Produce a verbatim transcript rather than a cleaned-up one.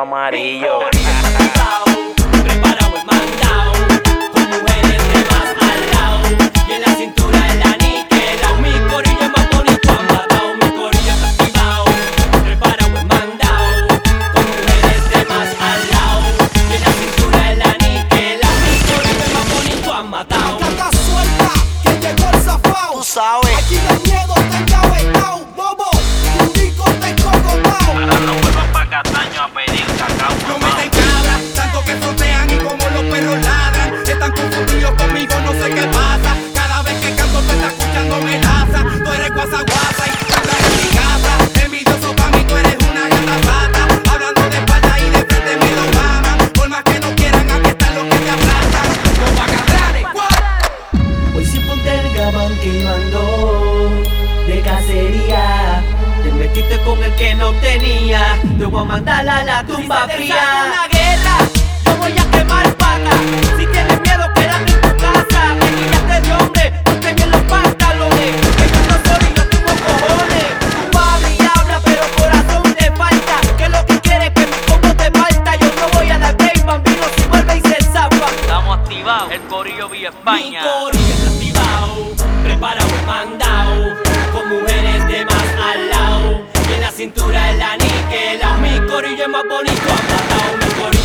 amarillo. Preparado el mandao, con mujeres de más al lado. Y en la cintura el aniquilao. Mi corillo es más bonito, ha matado. Mi corillo está activado. Preparado el mandao, con mujeres de más al lado. Y en la cintura el aniquilao. Mi corillo es más bonito, ha matado. Tanta suelta que llegó el zafao. Tú sabes. Aquí no hay miedo, está engavetao, bobo. Un rico está encogotao. Ahora no vuelvas pa' Cataño a pedir cacao. No meten cabra, tanto que frontean y como los perros ladran. Están confundidos conmigo, no sé qué pasa. Cada vez que canto tú estás escuchando amenaza. Tú eres guasa guasa y tú estás en mi casa. Envidioso pa' mí, tú eres una gata rata. Hablando de espalda y de frente me lo maman. Por más que no quieran, aquí están los que te aplastan. Los bacadranes, Hoy sin ponte el gabán que yo ando de cacería. Te metiste con el que no tenía. Te voy a mandar a la tumba Si se fría. desata una guerra, yo voy a quemar pata. Si tienes miedo, quédate en tu casa. Que guillaste de hombre, ponte bien los pantalones. Que yo no soy y yo tengo cojones. Tú hablas y hablas, pero corazón te falta. Que lo que quieres que mi combo te falta. Yo no voy a dar break, bambino, si vuelve y se zafa. Estamos activados, el corillo Villa Mi España. corillo está activado, preparado el mandao, con mujeres de más al lado. Y en la cintura el aniquilao. Mi corillo es más bonito, ha matado. Mi corillo